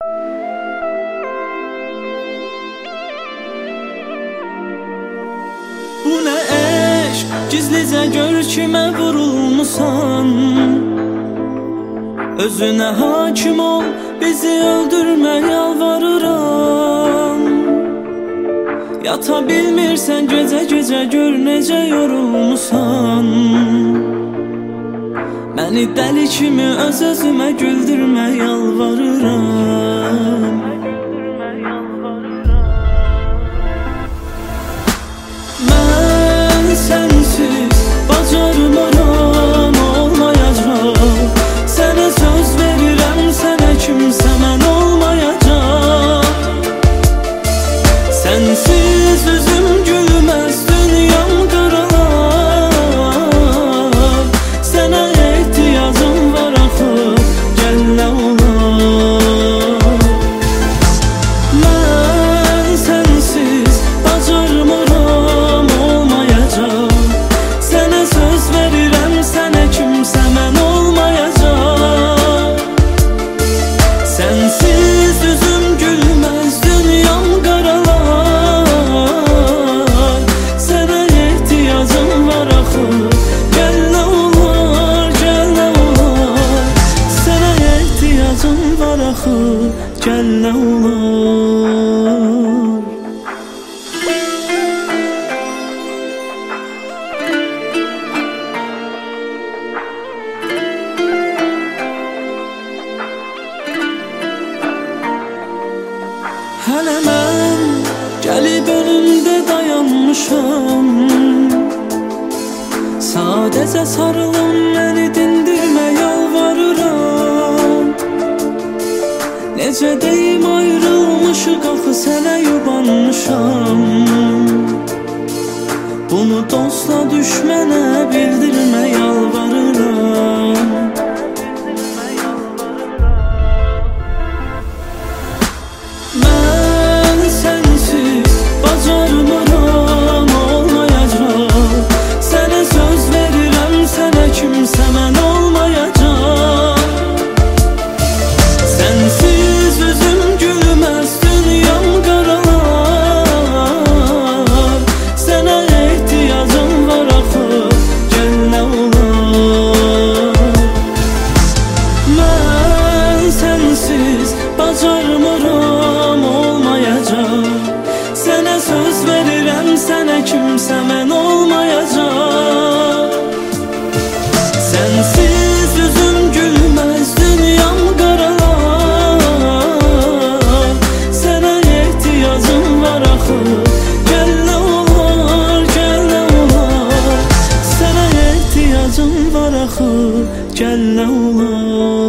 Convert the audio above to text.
Bu nə eşq, gizlicə gör kimə vurulmusan. Özünə hakim ol, bizi öldürmə yalvarıram. Yata bilmirsən gecə-gecə gör necə yorulmusan. Məni dəli kimi öz-özümə güldürmə yalvarıram. Mən sənsiz bacarmaram, olmayacaq. Sənə söz verirəm, sənə kimsə mən olmayacaq. Sənsiz üzüm gülməz, dünyam qaralar. Sənə ehtiyacım var axı, gəl nə olar. Mən sənsiz bacarmaram, olmayacaq. Sənə söz verirəm, sənə kimsə mən olmayacaq. Sənsiz üzüm gülməz, dünyam qaralar. Sənə ehtiyacım var axı, gəl nə olar, gəl nə olar. Sənə ehtiyacım var axı, gəl nə olar. Hələ mən gəlib önündə dayanmışam. Sadəcə sarılım, məni dindirmə yalvarıram. Necə deyim ayrılmışıq axı, sənə yubanmışam. Bunu dostla düşmənə bildirmə yalvarıram. Mən sənsiz bacarmaram, olmayacaq. Sənə söz verirəm, sənə kimsə mən olmayacaq. Sənsiz üzüm gülməz, dünyam qaralar. Sənə ehtiyacım var axı, gəl nə olar. Mən sənsiz bacarmaram, olmayacaq. Sənə söz verirəm, sənə kimsə mən olmayacaq. Sənsiz üzüm gülməz, dünyam qaralar. Sənə ehtiyacım var axı, gəl nə olar, gəl nə olar. Sənə ehtiyacım var axı, gəl nə olar.